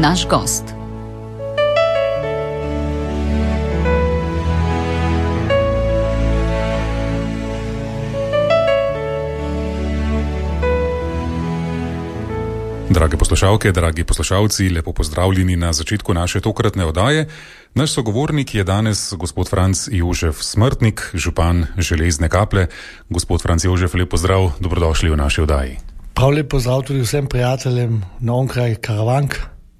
naš gost. Drage poslušalke, dragi poslušalci, lepo pozdravljeni na začetku naše tokratne oddaje. Naš sogovornik je danes gospod Franc Jožef Smrtnik, župan Železne Kaple. Gospod Franc Jožef, lep pozdrav, dobrodošli v naši oddaji. Prav lep pozdrav tudi vsem prijateljem na onkraj Karavank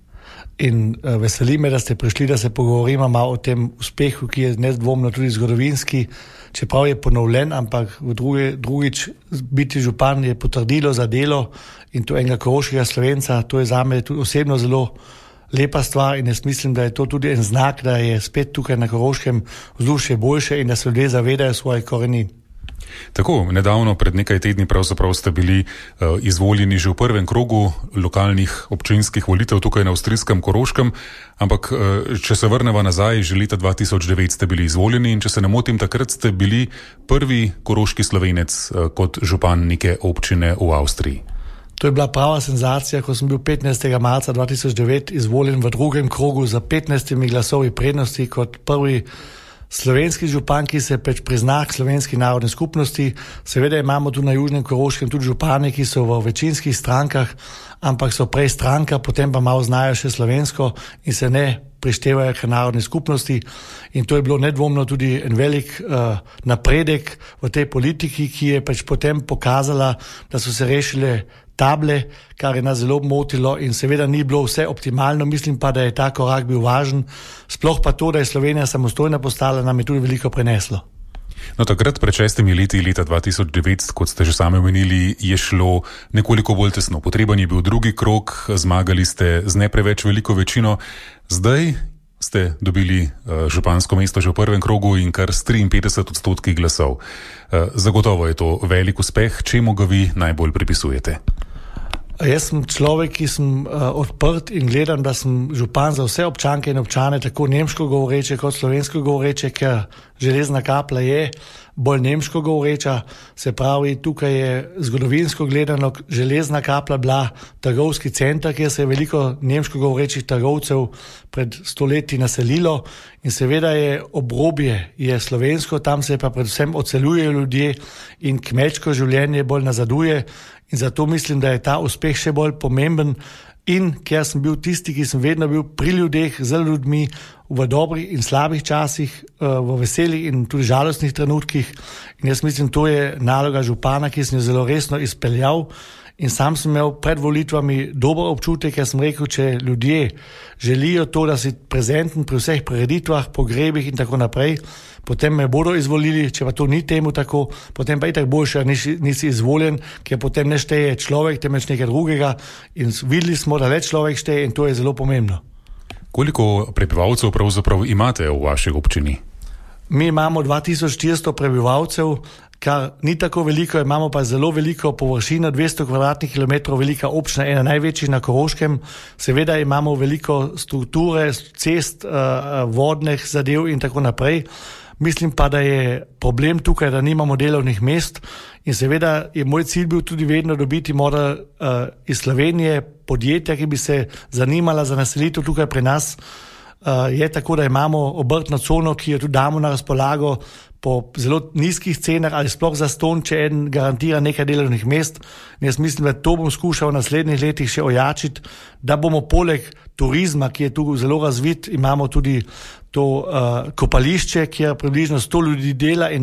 in veseli me, da ste prišli, da se pogovorimo malo o tem uspehu, ki je nedvomno tudi zgodovinski, čeprav je ponovljen, ampak drugič biti župan je potrdilo za delo in to enega koroškega Slovenca. To je zame tudi osebno zelo lepa stvar in jaz mislim, da je to tudi en znak, da je spet tukaj na Koroškem vzdušje boljše in da se ljudje zavedajo svoje korenin. Tako, nedavno, pred nekaj tedni pravzaprav ste bili izvoljeni že v prvem krogu lokalnih občinskih volitev tukaj na avstrijskem Koroškem, ampak če se vrneva nazaj, že leta 2009 ste bili izvoljeni in če se ne motim, takrat ste bili prvi koroški Slovenec kot župan neke občine v Avstriji. To je bila prava senzacija, ko sem bil 15. marca 2009 izvoljen v drugem krogu za 15 glasovi prednosti kot prvi slovenski župan, ki se prizna slovenski narodni skupnosti. Seveda imamo tu na Južnem Koroškem tudi župane, ki so v večinskih strankah, ampak so prej stranka, potem pa malo znajo še slovensko in se ne prištevajo k narodni skupnosti. In to je bilo nedvomno tudi en velik napredek v tej politiki, ki je potem pokazala, da so se rešile table, kar je nas zelo motilo in seveda ni bilo vse optimalno, mislim pa, da je ta korak bil važen, sploh pa to, da je Slovenija samostojna postala, nam je tudi veliko preneslo. No, takrat pred 6 leti, leta 2009, kot ste že sami omenili, je šlo nekoliko bolj tesno. Potreben je bil drugi krog, zmagali ste z ne preveč veliko večino. Zdaj ste dobili župansko mesto že v prvem krogu in kar s 53% glasov. Zagotovo je to velik uspeh. Čemu ga vi najbolj pripisujete? Jaz sem človek, ki sem odprt in gledam, da sem župan za vse občanke in občane, tako nemško govoreče kot slovensko govoreče, ker Železna Kapla je bolj nemško govoreča, se pravi, tukaj je zgodovinsko gledano Železna Kapla bila trgovski center, kjer se je veliko nemško govorečih trgovcev pred stoletji naselilo in seveda je obrobje je slovensko, tam se pa predvsem odseljujejo ljudje in kmečko življenje bolj nazaduje. In zato mislim, da je ta uspeh še bolj pomemben in ker sem bil tisti, ki sem vedno bil pri ljudeh, z ljudmi v dobrih in slabih časih, v veselih in tudi žalostnih trenutkih. In jaz mislim, to je naloga župana, ki sem jo zelo resno izpeljal. In sam sem imel pred volitvami dober občutek, ker sem rekel, če ljudje želijo to, da si prezenten pri vseh prireditvah, pogrebih in tako naprej, potem me bodo izvolili, če pa to ni temu tako, potem pa itak boljše, nisi izvoljen, ker potem ne šteje človek, temveč nekaj drugega in videli smo, da več človek šteje in to je zelo pomembno. Koliko prebivalcev pravzaprav imate v vaši občini? Mi imamo 2400 prebivalcev, kar ni tako veliko, imamo pa zelo veliko površino, 200 kvadratnih kilometrov velika občina, ena največjih na Koroškem. Seveda imamo veliko strukture, cest, vodnih zadev in tako naprej. Mislim pa, da je problem tukaj, da nimamo delovnih mest in seveda je moj cilj bil tudi vedno dobiti iz Slovenije podjetja, ki bi se zanimala za naselitev tukaj pri nas. Je tako, da imamo obrtno cono, ki jo tudi damo na razpolago po zelo nizkih cenah ali sploh za ston, če eden garantira nekaj delovnih mest. In jaz mislim, da to bom skušal v naslednjih letih še ojačiti, da bomo poleg turizma, ki je tu zelo razvit, imamo tudi to kopališče, kjer približno 100 ljudi dela in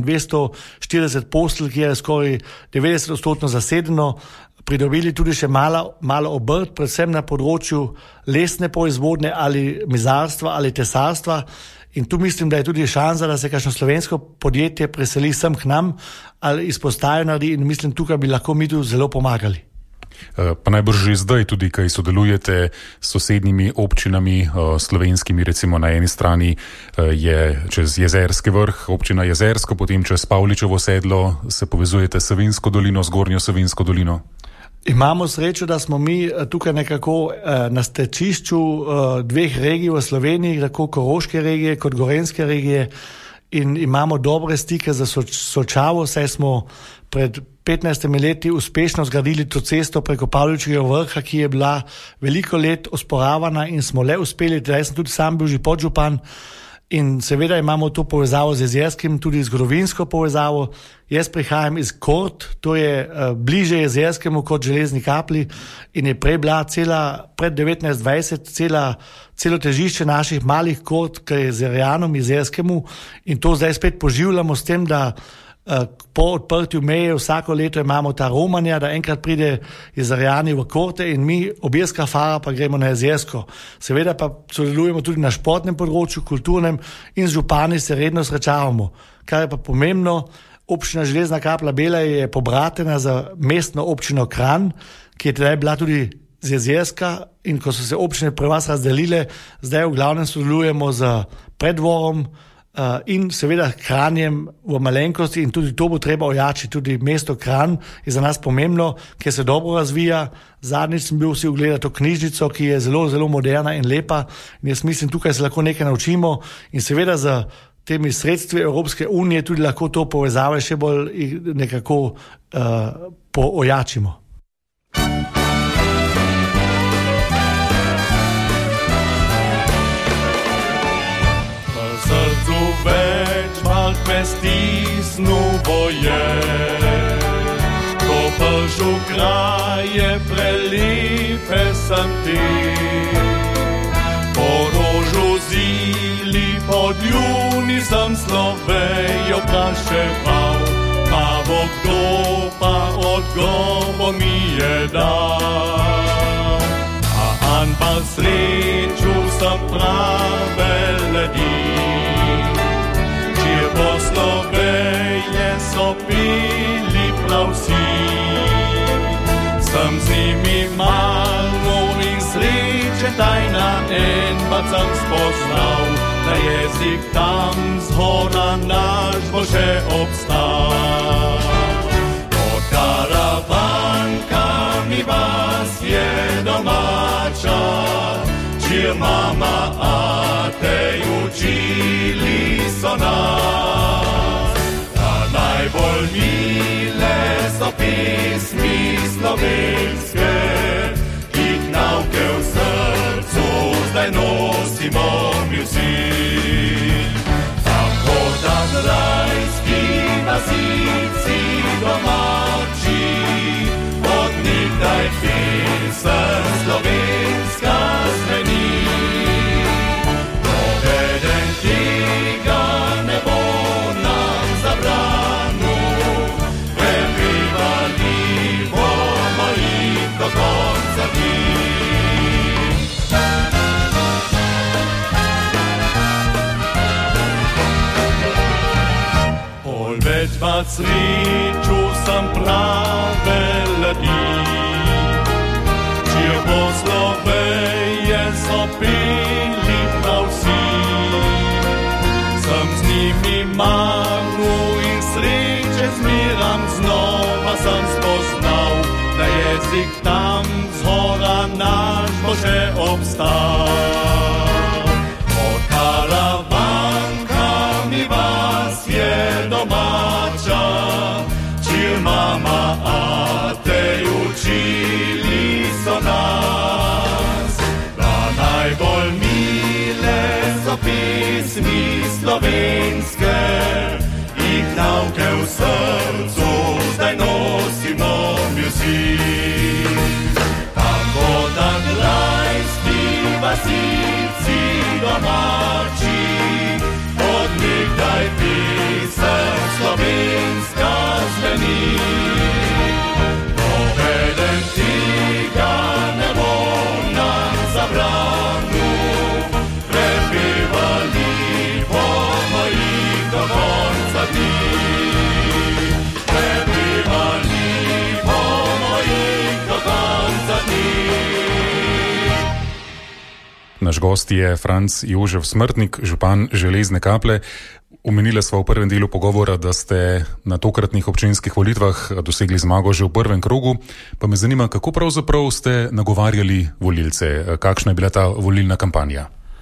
240 postelj, kjer je skoraj 90% zasedeno, pridobili tudi še malo obrt, predvsem na področju lesne proizvodnje ali mizarstva ali tesarstva. In tu mislim, da je tudi šansa, da se kakšno slovensko podjetje preseli sem k nam ali izpostajo naredi in mislim, tukaj bi lahko mi tu zelo pomagali. Pa najbrž že zdaj tudi, kaj sodelujete s sosednjimi občinami slovenskimi, recimo na eni strani je čez Jezerski vrh, občina Jezersko, potem čez Pavličevo sedlo se povezujete s Savinjsko dolino, z Gornjo Savinjsko dolino. Imamo srečo, da smo mi tukaj nekako na stečišču dveh regij v Sloveniji, tako Koroške regije kot Gorenjske regije. in imamo dobre stike za Solčavo, saj smo pred 15 leti uspešno zgradili to cesto preko Pavličjega vrha, ki je bila veliko let osporavana in smo le uspeli, jaz sem tudi sam bil že podžupan in seveda imamo to povezavo z Jezerskim, tudi zgodovinsko povezavo. Jaz prihajam iz Kort, to je bliže Jezerskemu kot Železni Kapli in je prej bila pred 1920 celo težišče naših malih Kort k Jezerjanom, Jezerskemu in to zdaj spet poživljamo s tem, da po odprtju meje vsako leto imamo ta romanja, da enkrat pride Jezerjani v Korte in mi objeska fara pa gremo na Jezersko. Seveda pa sodelujemo tudi na športnem področju, kulturnem in z župani se redno srečavamo. Kar je pa pomembno, občina Železna Kapla Bela je pobratena za mestno občino Kranj, ki je tedaj bila tudi z Jezerska in ko so se občine pri vas razdelile, zdaj v glavnem sodelujemo z Preddvorom in seveda Kranjem v malenkosti in tudi to bo treba ojačiti. Tudi mesto Kranj je za nas pomembno, ker se dobro razvija. Zadnjič sem bil si ogledati to knjižnico, ki je zelo, zelo moderna in lepa in jaz mislim, tukaj se lahko nekaj naučimo in seveda za temi sredstvi Evropske unije tudi lahko to povezave še bolj nekako ojačimo. Srcu več malk me stisnulo je, ko pršu kraje prelepe sem ti. Po rožu zili pod juni sem Slovejo praševal, pa bo kdo pa odgovor mi je dal. A pa sreču sem prave ljudi, kjer po Sloveje so pili prav vsi. Sem z njimi malo in sreče tajna en pa sem spoznal, da jezik tam zhora naš bo še obstal. Od karavanka mi vas je domača, kjer mama Atej učili so nas. A najbolj mile so pesmi slovenske, jih nauke v srcu zdaj nosimo mi vsi. Tako da rajski vasici domači, od nekdaj pesem slovenska zveni. Nobeden tega ne bo nam zabranil, prepevali bomo jih do konca dni. Pol več pa sreču sem prave ljudi, kjer po Sloveje so pili prav vsi. Sem z njimi malu in sreče zmeram, znova sem spoznal, da jezik tam zhora naš bo še obstal. Od karavanka mi vas je domača, kjer mama Atej učili so nas. Da najbolj mile so pesmi slovenske, jih nauke v srcu zdaj nosimo mi vsi. Tako da grajski vasici domači, od nekdaj pesem slovenska zveni. Nobeden tega ne bo nam zabranil, prepevali bomo jih do konca dni. Prepevali bomo jih do konca dni. Naš gost je Franc Jožef Smrtnik, župan Železne Kaple. Omenili smo v prvem delu pogovora, da ste na tokratnih občinskih volitvah dosegli zmago že v prvem krogu. Pa me zanima, kako pravzaprav ste nagovarjali volilce? Kakšna je bila ta volilna kampanja?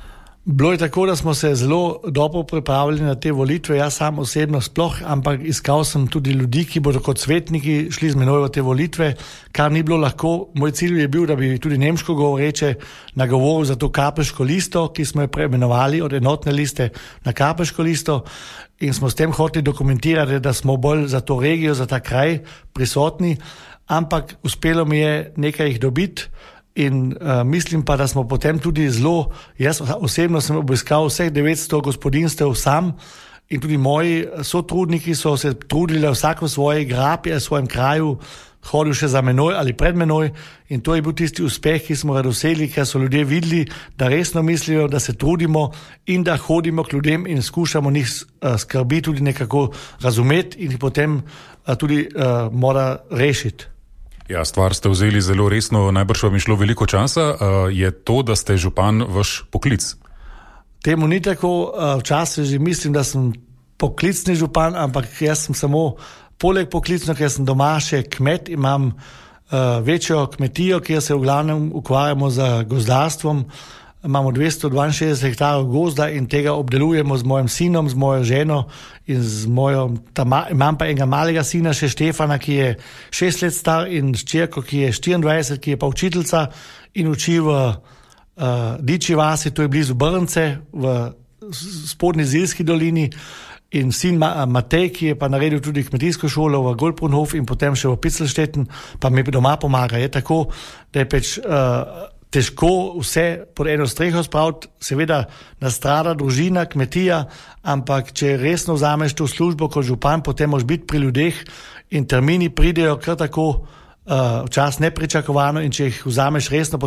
Bilo je tako, da smo se zelo dobro pripravili na te volitve, jaz sam osebno sploh, ampak iskal sem tudi ljudi, ki bodo kot svetniki šli z menoj v te volitve, kar ni bilo lahko. Moj cilj je bil, da bi tudi nemško govoreče nagovoril za to kapelško listo, ki smo jo preimenovali od enotne liste na kapelško listo, in smo s tem hoteli dokumentirati, da smo bolj za to regijo, za ta kraj prisotni, ampak uspelo mi je nekaj jih dobiti. In mislim pa, da smo potem tudi zelo, jaz osebno sem obiskal vseh 900 gospodinstev sam in tudi moji sotrudniki so se trudili vsak v svoji grapi, v svojem kraju, hodil še za menoj ali pred menoj, in to je bil tisti uspeh, ki smo ga dosegli, ker so ljudje videli, da resno mislijo, da se trudimo in da hodimo k ljudem in skušamo njih skrbi tudi nekako razumeti in jih potem tudi mora rešiti. Ja, stvar ste vzeli zelo resno, najbrž vam je šlo veliko časa. Je to, da ste župan, vaš poklic? Temu ni tako, včasih že mislim, da sem poklicni župan, ampak jaz sem samo poleg poklicno, ker sem doma še kmet, imam večjo kmetijo, kjer se v glavnem ukvarjamo z gozdarstvom. Imamo 262 hektarov gozda in tega obdelujemo z mojim sinom, z mojo ženo in imam pa enega malega sina, še Štefana, ki je 6 let star, in ščerko, ki je 24, ki je pa učiteljica in uči v Diči vasi, to je blizu Brnce, v spodnji Zilski dolini, in sin Matej, ki je pa naredil tudi kmetijsko šolo v Golbrunhof in potem še v Picelšteten, pa mi doma pomaga. Je tako, da je pač težko vse pod eno streho spraviti, seveda nastrada družina, kmetija, ampak če resno vzameš to službo kot župan, potem moraš biti pri ljudeh in termini pridejo kar tako včasih nepričakovano, in če jih vzameš resno,